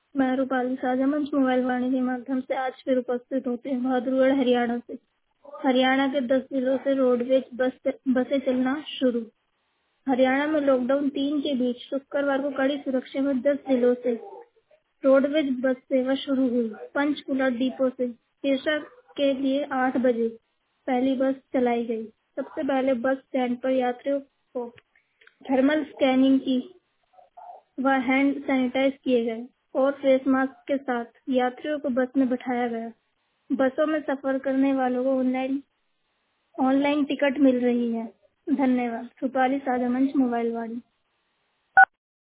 मैं रूपाली साझा मंच मोबाइल वाणी के माध्यम से आज फिर उपस्थित होते हैं बहादुरगढ़ हरियाणा से। हरियाणा के 10 जिलों से रोडवेज बसें चलना शुरू। हरियाणा में लॉकडाउन 3 के बीच शुक्रवार को कड़ी सुरक्षा में 10 जिलों से रोडवेज बस सेवा शुरू हुई। पंचकुला डिपो से सिरसा के लिए 8 बजे पहली बस चलाई गई। सबसे पहले बस स्टैंड पर यात्रियों को थर्मल स्कैनिंग की व हैंड सैनिटाइज किए गए और फेस मास्क के साथ यात्रियों को बस में बैठाया गया। बसों में सफर करने वालों को ऑनलाइन टिकट मिल रही है। धन्यवाद। रूपाली साझा मंच मोबाइल वाणी।